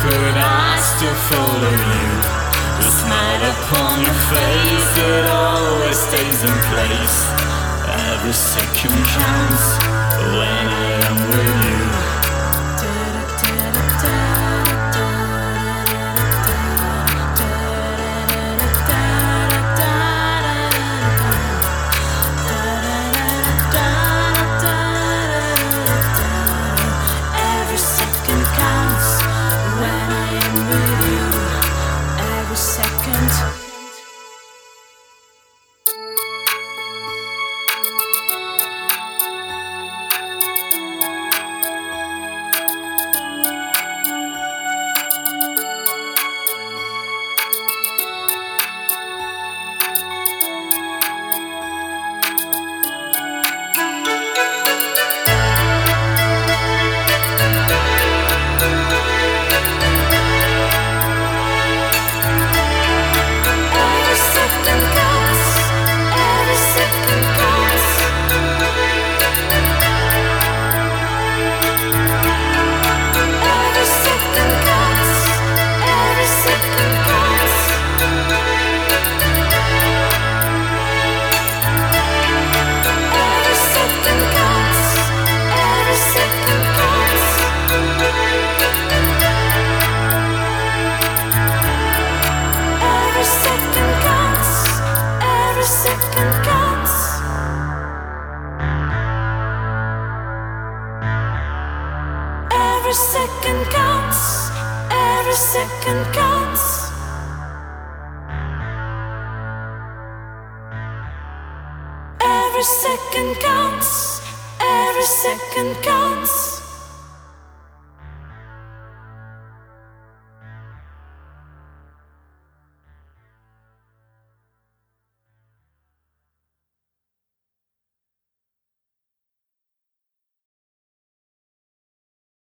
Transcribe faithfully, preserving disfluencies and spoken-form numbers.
could I still follow you? The smile upon your face, it always stays in place. Every second counts when I am with you. Every second counts when I am with you. Every second. Every second counts. Every second counts. Every second counts. Every second counts.